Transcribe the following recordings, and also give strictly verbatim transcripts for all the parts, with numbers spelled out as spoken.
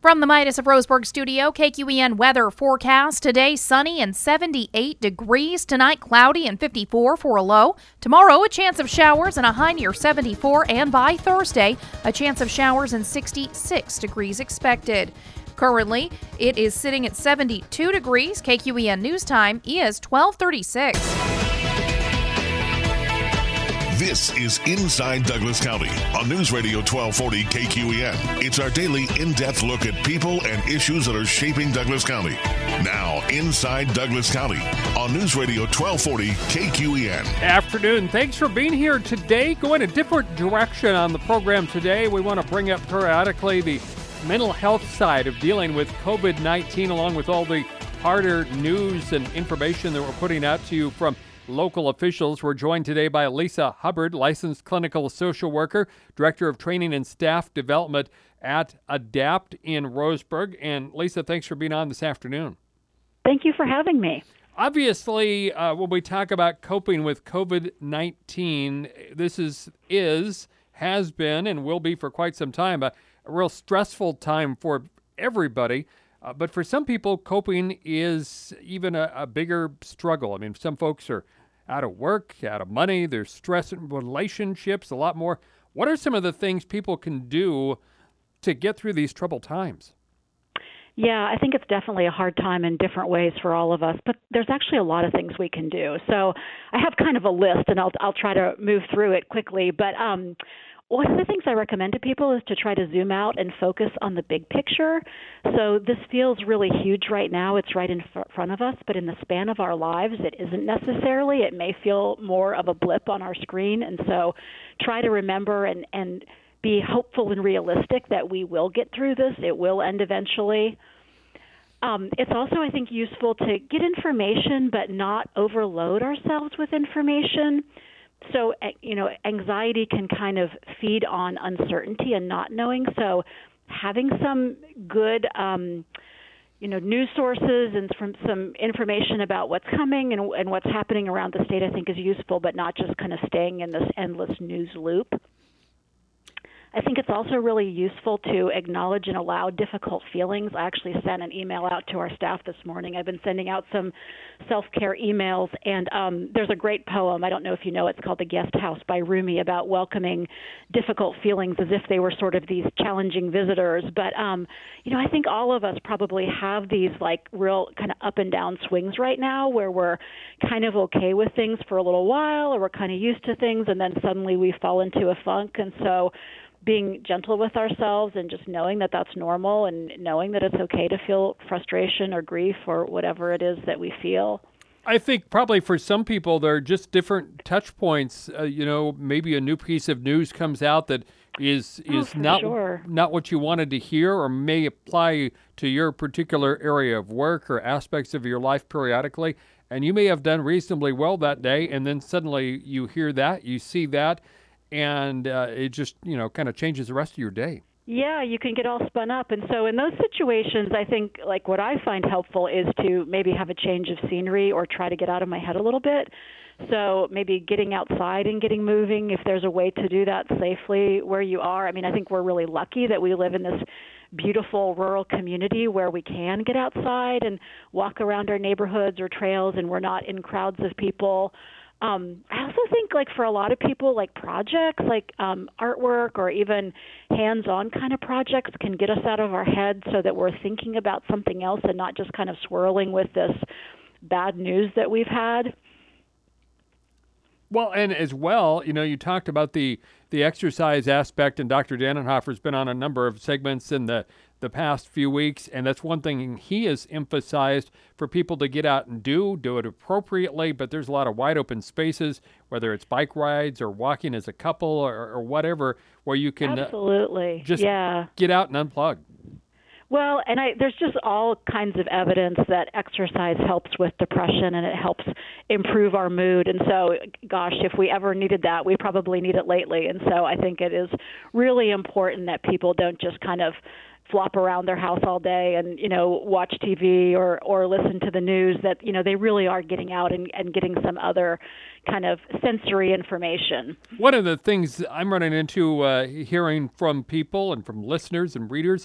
From the Midas of Roseburg studio, K Q E N weather forecast. Today, sunny and seventy-eight degrees. Tonight, cloudy and fifty-four for a low. Tomorrow, a chance of showers and a high near seventy-four. And by Thursday, a chance of showers and sixty-six degrees expected. Currently, it is sitting at seventy-two degrees. K Q E N News Time is twelve thirty-six. This is Inside Douglas County on News Radio twelve forty K Q E N. It's our daily in-depth look at people and issues that are shaping Douglas County. Now, Inside Douglas County on News Radio twelve forty K Q E N. Afternoon. Thanks for being here today. Going a different direction on the program today. We want to bring up periodically the mental health side of dealing with covid nineteen, along with all the harder news and information that we're putting out to you from local officials. We're joined today by Lisa Hubbard, licensed clinical social worker, director of training and staff development at ADAPT in Roseburg. And Lisa, thanks for being on this afternoon. Thank you for having me. Obviously, uh, when we talk about coping with covid nineteen, this is, is, has been, and will be for quite some time, a, a real stressful time for everybody. Uh, but for some people, coping is even a, a bigger struggle. I mean, some folks are out of work, out of money, there's stress in relationships, a lot more. What are some of the things people can do to get through these troubled times? Yeah, I think it's definitely a hard time in different ways for all of us, but there's actually a lot of things we can do. So I have kind of a list, and I'll I'll try to move through it quickly. But um, one of the things I recommend to people is to try to zoom out and focus on the big picture. So this feels really huge right now. It's right in f- front of us, but in the span of our lives, it isn't necessarily. It may feel more of a blip on our screen. And so try to remember and, and be hopeful and realistic that we will get through this. It will end eventually. Um, it's also, I think, useful to get information but not overload ourselves with information. So, you know, anxiety can kind of feed on uncertainty and not knowing. So having some good, um, you know, news sources and from some information about what's coming and, and what's happening around the state, I think is useful, but not just kind of staying in this endless news loop. I think it's also really useful to acknowledge and allow difficult feelings. I actually sent an email out to our staff this morning. I've been sending out some self-care emails, and um, there's a great poem. I don't know if you know, it's called The Guest House by Rumi, about welcoming difficult feelings as if they were sort of these challenging visitors. But, um, you know, I think all of us probably have these like real kind of up and down swings right now where we're kind of okay with things for a little while, or we're kind of used to things, and then suddenly we fall into a funk. And so being gentle with ourselves and just knowing that that's normal and knowing that it's okay to feel frustration or grief or whatever it is that we feel. I think probably for some people, there are just different touch points. Uh, you know, maybe a new piece of news comes out that is is oh, not sure. not what you wanted to hear, or may apply to your particular area of work or aspects of your life periodically. And you may have done reasonably well that day, and then suddenly you hear that, you see that, and uh, it just, you know, kind of changes the rest of your day. Yeah, you can get all spun up. And so in those situations, I think like what I find helpful is to maybe have a change of scenery or try to get out of my head a little bit. So maybe getting outside and getting moving, if there's a way to do that safely where you are. I mean, I think we're really lucky that we live in this beautiful rural community where we can get outside and walk around our neighborhoods or trails, and we're not in crowds of people. Um, I also think, like, for a lot of people, like, projects, like um, artwork or even hands-on kind of projects can get us out of our head so that we're thinking about something else and not just kind of swirling with this bad news that we've had. Well, and as well, you know, you talked about the, the exercise aspect, and Doctor Dannenhofer's been on a number of segments in the, the past few weeks, and that's one thing he has emphasized for people to get out and do, do it appropriately, but there's a lot of wide open spaces, whether it's bike rides or walking as a couple or, or whatever, where you can Absolutely. Uh, just yeah. get out and unplug. Well, and I, there's just all kinds of evidence that exercise helps with depression and it helps improve our mood. And so, gosh, if we ever needed that, we probably need it lately. And so I think it is really important that people don't just kind of flop around their house all day and, you know, watch T V or, or listen to the news, that, you know, they really are getting out and, and getting some other kind of sensory information. One of the things I'm running into uh, hearing from people and from listeners and readers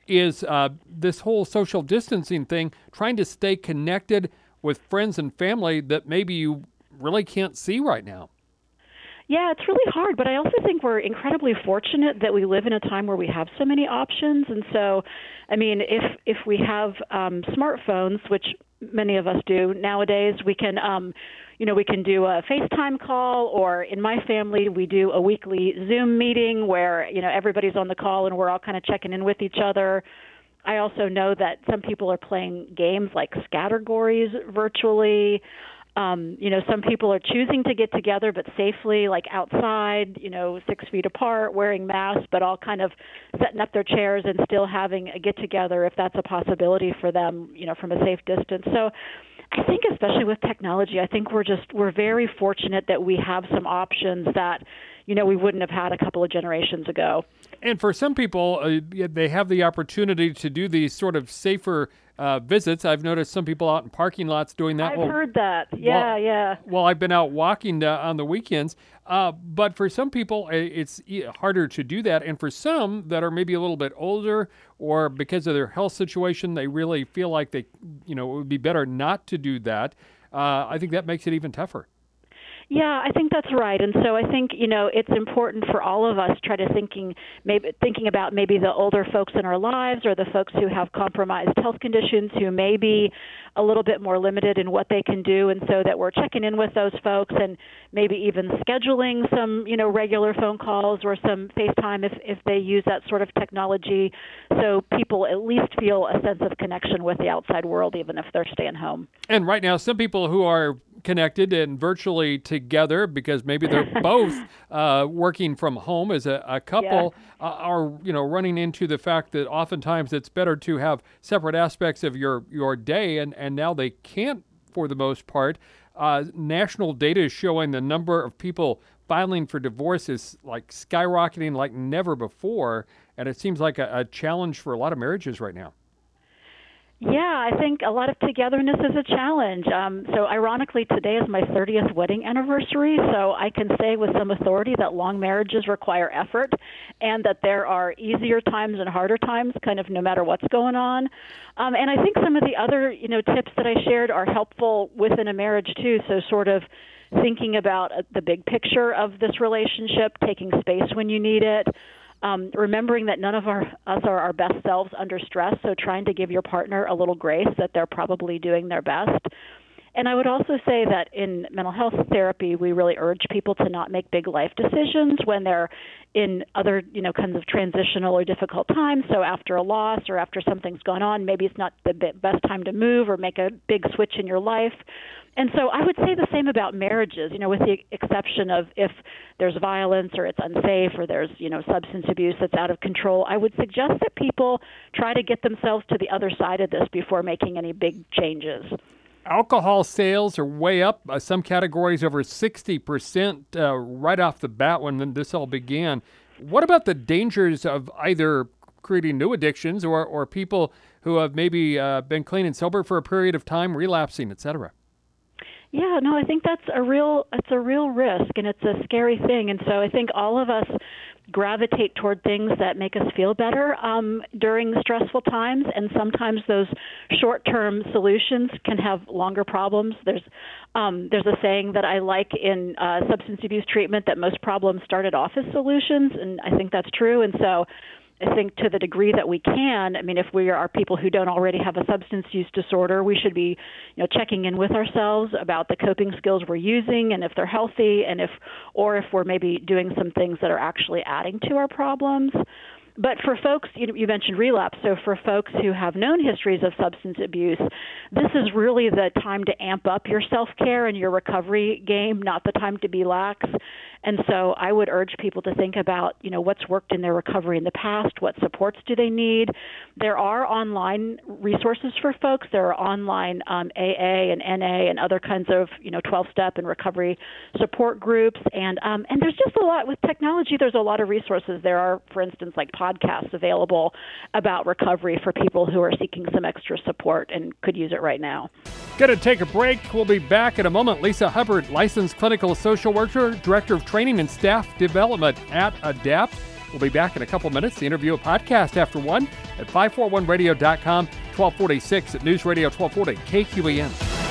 is uh, this whole social distancing thing, trying to stay connected with friends and family that maybe you really can't see right now. Yeah, it's really hard, but I also think we're incredibly fortunate that we live in a time where we have so many options. And so, I mean, if if we have um, smartphones, which many of us do nowadays, we can, um, you know, we can do a FaceTime call, or in my family, we do a weekly Zoom meeting where, you know, everybody's on the call and we're all kind of checking in with each other. I also know that some people are playing games like Scattergories virtually. Um, you know, some people are choosing to get together, but safely, like outside, you know, six feet apart, wearing masks, but all kind of setting up their chairs and still having a get together if that's a possibility for them, you know, from a safe distance. So I think especially with technology, I think we're just, we're very fortunate that we have some options that, you know, we wouldn't have had a couple of generations ago. And for some people, uh, they have the opportunity to do these sort of safer uh, visits. I've noticed some people out in parking lots doing that. I've well, heard that. Yeah, well, yeah. Well, I've been out walking uh, on the weekends. Uh, but for some people, it's harder to do that. And for some that are maybe a little bit older, or because of their health situation, they really feel like they, you know, it would be better not to do that. Uh, I think that makes it even tougher. Yeah, I think that's right. And so I think, you know, it's important for all of us to try to thinking maybe thinking about maybe the older folks in our lives, or the folks who have compromised health conditions, who may be a little bit more limited in what they can do, and so that we're checking in with those folks and maybe even scheduling some, you know, regular phone calls or some FaceTime if, if they use that sort of technology, so people at least feel a sense of connection with the outside world, even if they're staying home. And right now, some people who are connected and virtually together because maybe they're both uh, working from home as a, a couple, yeah. uh, are, you know, running into the fact that oftentimes it's better to have separate aspects of your, your day, and, and now they can't for the most part. Uh, national data is showing the number of people filing for divorce is like skyrocketing like never before, and it seems like a, a challenge for a lot of marriages right now. Yeah, I think a lot of togetherness is a challenge. Um, so ironically, today is my thirtieth wedding anniversary, so I can say with some authority that long marriages require effort, and that there are easier times and harder times, kind of no matter what's going on. Um, and I think some of the other, you know, tips that I shared are helpful within a marriage too. So sort of thinking about uh, the big picture of this relationship, taking space when you need it. Um, remembering that none of our, us are our best selves under stress, so trying to give your partner a little grace that they're probably doing their best. And I would also say that in mental health therapy, we really urge people to not make big life decisions when they're in other, you know, kinds of transitional or difficult times. So after a loss or after something's gone on, maybe it's not the best time to move or make a big switch in your life. And so I would say the same about marriages, you know, with the exception of if there's violence or it's unsafe or there's, you know, substance abuse that's out of control. I would suggest that people try to get themselves to the other side of this before making any big changes. Alcohol sales are way up. Uh, some categories over sixty percent uh, right off the bat when this all began. What about the dangers of either creating new addictions or, or people who have maybe uh, been clean and sober for a period of time, relapsing, et cetera? Yeah, no, I think that's a real it's a real risk, and it's a scary thing. And so I think all of us gravitate toward things that make us feel better um, during stressful times, and sometimes those short-term solutions can have longer problems. There's um, there's a saying that I like in uh, substance abuse treatment that most problems started off as solutions, and I think that's true. And so I think to the degree that we can, I mean, if we are people who don't already have a substance use disorder, we should be, you know, checking in with ourselves about the coping skills we're using and if they're healthy, and if, or if we're maybe doing some things that are actually adding to our problems. But for folks, you know, you mentioned relapse, so for folks who have known histories of substance abuse, this is really the time to amp up your self-care and your recovery game, not the time to be lax. And so I would urge people to think about, you know, what's worked in their recovery in the past, what supports do they need. There are online resources for folks. There are online um, A A and N A and other kinds of, you know, twelve-step and recovery support groups. And um, and there's just a lot with technology. There's a lot of resources. There are, for instance, like podcasts available about recovery for people who are seeking some extra support and could use it right now. Going to take a break. We'll be back in a moment. Lisa Hubbard, licensed clinical social worker, director of training and staff development at ADAPT. We'll be back in a couple minutes. The interview, a podcast after one at five forty-one radio dot com, twelve forty-six at News Radio twelve forty K Q E N.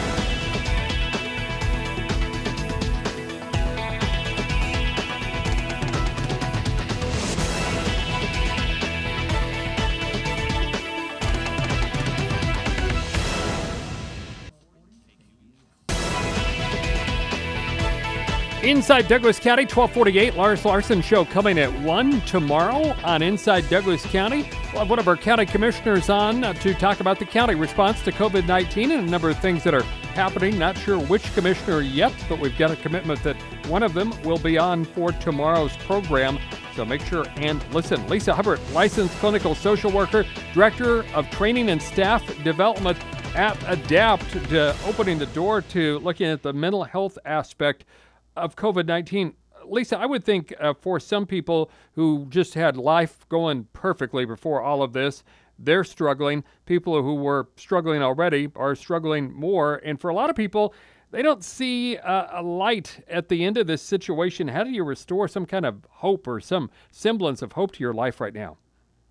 Inside Douglas County, twelve forty-eight, Lars Larson Show coming at one tomorrow on Inside Douglas County. We'll have one of our county commissioners on uh, to talk about the county response to covid nineteen and a number of things that are happening. Not sure which commissioner yet, but we've got a commitment that one of them will be on for tomorrow's program. So make sure and listen. Lisa Hubbard, licensed clinical social worker, director of training and staff development at ADAPT, uh, opening the door to looking at the mental health aspect of covid nineteen. Lisa, I would think uh, for some people who just had life going perfectly before all of this, they're struggling. People who were struggling already are struggling more. And for a lot of people, they don't see uh, a light at the end of this situation. How do you restore some kind of hope or some semblance of hope to your life right now?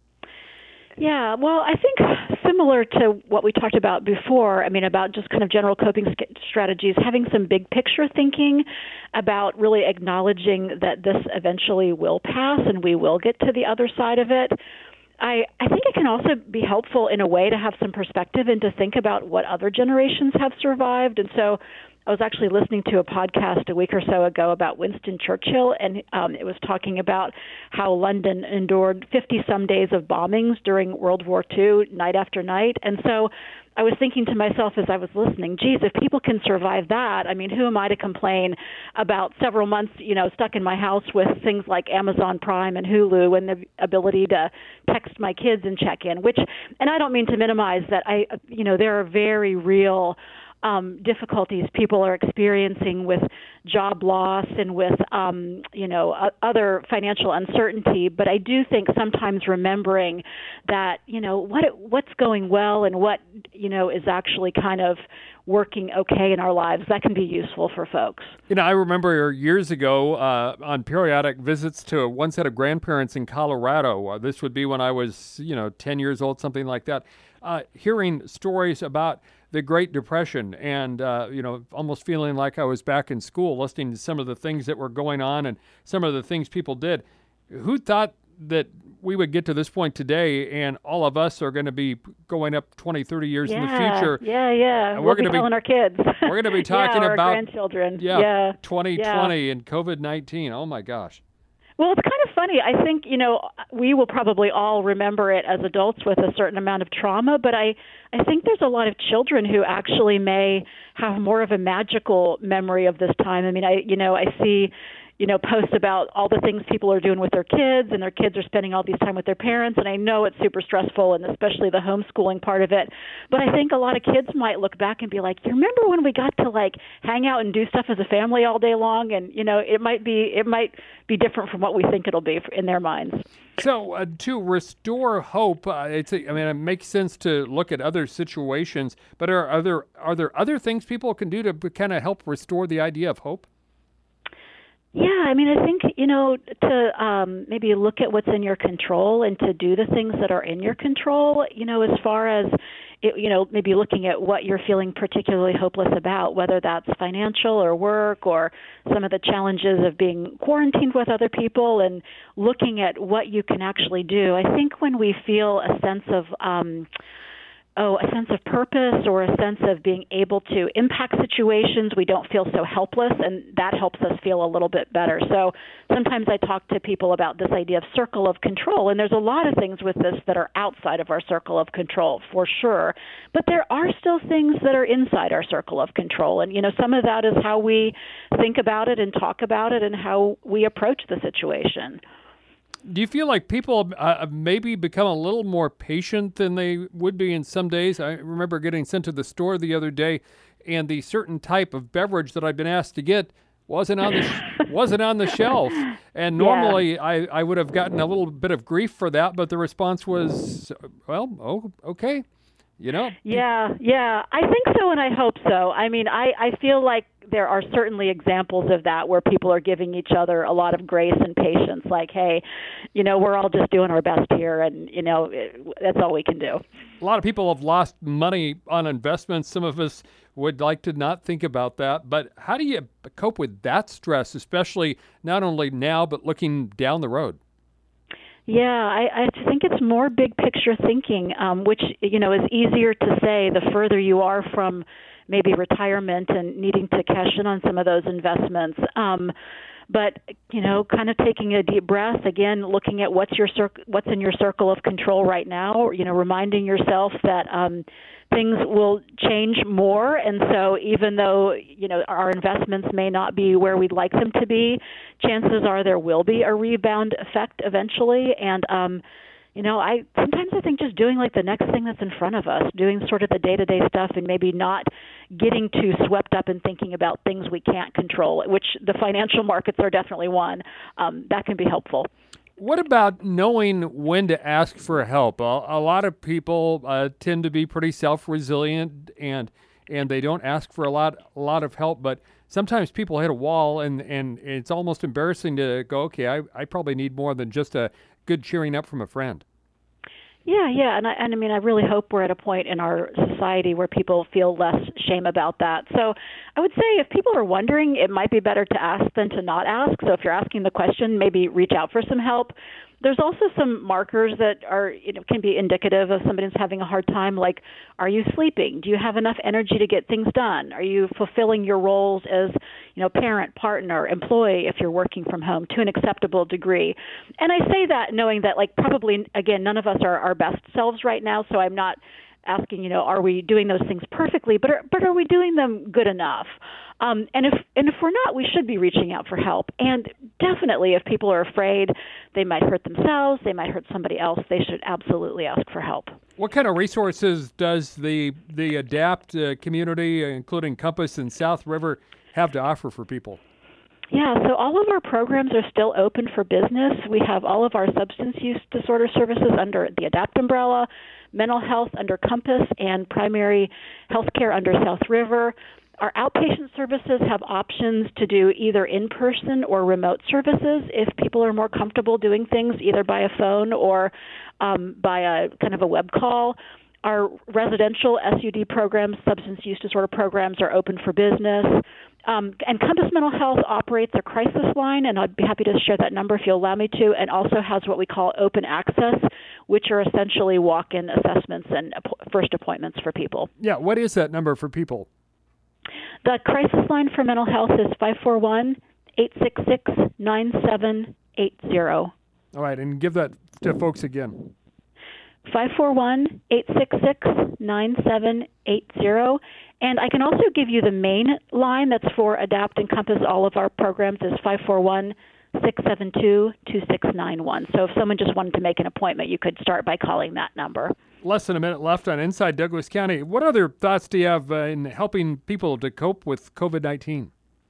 Yeah, well, I think similar to what we talked about before, I mean, about just kind of general coping strategies, having some big picture thinking about really acknowledging that this eventually will pass and we will get to the other side of it. I, I think it can also be helpful in a way to have some perspective and to think about what other generations have survived. And so I was actually listening to a podcast a week or so ago about Winston Churchill, and um, it was talking about how London endured fifty-some days of bombings during World War Two, night after night. And so I was thinking to myself as I was listening, geez, if people can survive that, I mean, who am I to complain about several months, you know, stuck in my house with things like Amazon Prime and Hulu and the ability to text my kids and check in, which, and I don't mean to minimize that, I, you know, there are very real Um, difficulties people are experiencing with job loss and with, um, you know, uh, other financial uncertainty. But I do think sometimes remembering that, you know, what what's going well and what, you know, is actually kind of working okay in our lives, that can be useful for folks. You know, I remember years ago uh, on periodic visits to one set of grandparents in Colorado. Uh, this would be when I was, you know, ten years old, something like that, uh, hearing stories about the Great Depression and, uh, you know, almost feeling like I was back in school, listening to some of the things that were going on and some of the things people did. Who thought that we would get to this point today and all of us are going to be going up twenty, thirty years yeah, in the future? Yeah, yeah. And we'll we're be going telling to our kids. We're going to be talking yeah, our about grandchildren. Yeah, yeah. twenty twenty yeah. and covid nineteen. Oh, my gosh. Well, it's kind of funny. I think, you know, we will probably all remember it as adults with a certain amount of trauma, but I, I think there's a lot of children who actually may have more of a magical memory of this time. I mean, I, you know, I see, you know, posts about all the things people are doing with their kids, and their kids are spending all these time with their parents, and I know it's super stressful, and especially the homeschooling part of it. But I think a lot of kids might look back and be like, you remember when we got to like hang out and do stuff as a family all day long? And, you know, it might be it might be different from what we think it'll be in their minds. So uh, to restore hope, uh, it's a, I mean, it makes sense to look at other situations, but are, are there are there other things people can do to kind of help restore the idea of hope? Yeah, I mean, I think, you know, to um, maybe look at what's in your control and to do the things that are in your control, you know, as far as, it, you know, maybe looking at what you're feeling particularly hopeless about, whether that's financial or work or some of the challenges of being quarantined with other people, and looking at what you can actually do. I think when we feel a sense of um oh, a sense of purpose or a sense of being able to impact situations, we don't feel so helpless, and that helps us feel a little bit better. So sometimes I talk to people about this idea of circle of control, and there's a lot of things with this that are outside of our circle of control, for sure. But there are still things that are inside our circle of control, and, you know, some of that is how we think about it and talk about it and how we approach the situation. Do you feel like people uh, maybe become a little more patient than they would be in some days? I remember getting sent to the store the other day, and the certain type of beverage that I'd been asked to get wasn't on the sh- wasn't on the shelf. And normally yeah. I, I would have gotten a little bit of grief for that, but the response was, well, oh, okay. You know? Yeah, yeah. I think so, and I hope so. I mean, I, I feel like there are certainly examples of that where people are giving each other a lot of grace and patience, like, hey, you know, we're all just doing our best here, and, you know, it, that's all we can do. A lot of people have lost money on investments. Some of us would like to not think about that. But how do you cope with that stress, especially not only now, but looking down the road? Yeah, I, I think it's more big picture thinking, um, which, you know, is easier to say the further you are from maybe retirement and needing to cash in on some of those investments. Um, but, you know, kind of taking a deep breath, again, looking at what's your cir- what's in your circle of control right now, you know, reminding yourself that um, things will change more. And so even though, you know, our investments may not be where we'd like them to be, chances are there will be a rebound effect eventually. And, um, you know, I sometimes I think just doing like the next thing that's in front of us, doing sort of the day-to-day stuff and maybe not getting too swept up in thinking about things we can't control, which the financial markets are definitely one, um, that can be helpful. What about knowing when to ask for help? A, a lot of people uh, tend to be pretty self-resilient and and they don't ask for a lot a lot of help, but sometimes people hit a wall and, and it's almost embarrassing to go, okay, I, I probably need more than just a good cheering up from a friend. Yeah, yeah, and I, and I mean, I really hope we're at a point in our society where people feel less shame about that. So I would say if people are wondering, it might be better to ask than to not ask. So if you're asking the question, maybe reach out for some help. There's also some markers that are, you know, can be indicative of somebody who's having a hard time, like, are you sleeping? Do you have enough energy to get things done? Are you fulfilling your roles as, you know, parent, partner, employee, if you're working from home, to an acceptable degree? And I say that knowing that, like, probably, again, none of us are our best selves right now, so I'm not asking, you know, are we doing those things perfectly, but are, but are we doing them good enough? Um, and if and if we're not, we should be reaching out for help. And definitely, if people are afraid they might hurt themselves, they might hurt somebody else, they should absolutely ask for help. What kind of resources does the the ADAPT uh, community, including Compass and South River, have to offer for people? Yeah, so all of our programs are still open for business. We have all of our substance use disorder services under the ADAPT umbrella, mental health under Compass, and primary health care under South River. Our outpatient services have options to do either in-person or remote services if people are more comfortable doing things either by a phone or um, by a kind of a web call. Our residential S U D programs, substance use disorder programs, are open for business. Um, and Compass Mental Health operates a crisis line, and I'd be happy to share that number if you'll allow me to, and also has what we call open access, which are essentially walk-in assessments and first appointments for people. Yeah, what is that number for people? The crisis line for mental health is five four one, eight six six, nine seven eight zero. All right, and give that to folks again. five four one, eight six six, nine seven eight zero. And I can also give you the main line that's for ADAPT and Compass. All of our programs is five four one, six seven two, two six nine one. So if someone just wanted to make an appointment, you could start by calling that number. Less than a minute left on Inside Douglas County. What other thoughts do you have uh, in helping people to cope with COVID nineteen?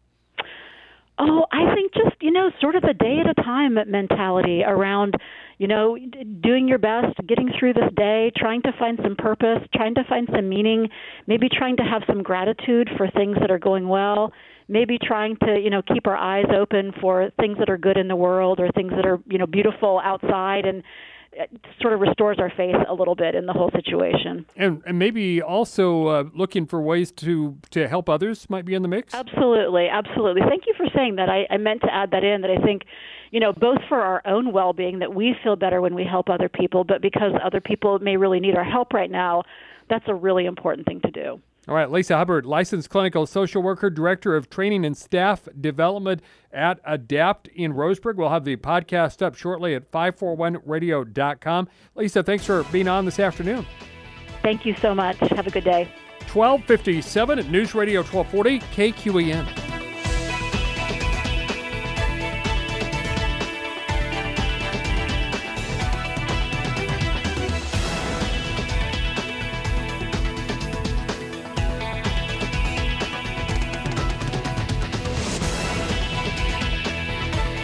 Oh, I think just, you know, sort of a day at a time mentality around, you know, doing your best, getting through this day, trying to find some purpose, trying to find some meaning, maybe trying to have some gratitude for things that are going well, maybe trying to, you know, keep our eyes open for things that are good in the world or things that are, you know, beautiful outside, and it sort of restores our faith a little bit in the whole situation. And, and maybe also uh, looking for ways to, to help others might be in the mix? Absolutely, absolutely. Thank you for saying that. I, I meant to add that in, that I think, you know, both for our own well-being, that we feel better when we help other people, but because other people may really need our help right now, that's a really important thing to do. All right, Lisa Hubbard, licensed clinical social worker, director of training and staff development at ADAPT in Roseburg. We'll have the podcast up shortly at five four one radio dot com. Lisa, thanks for being on this afternoon. Thank you so much. Have a good day. twelve fifty-seven at News Radio twelve forty K Q E N.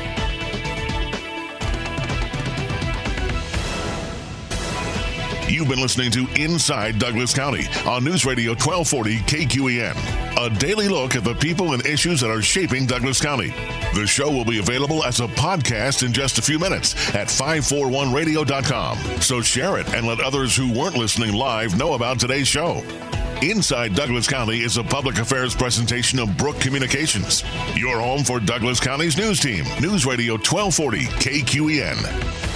You've been been listening to Inside Douglas County on News Radio twelve forty K Q E N, a daily look at the people and issues that are shaping Douglas County. The show will be available as a podcast in just a few minutes at five forty-one radio dot com. So share it and let others who weren't listening live know about today's show. Inside Douglas County is a public affairs presentation of Brook Communications, your home for Douglas County's news team. News Radio twelve forty K Q E N.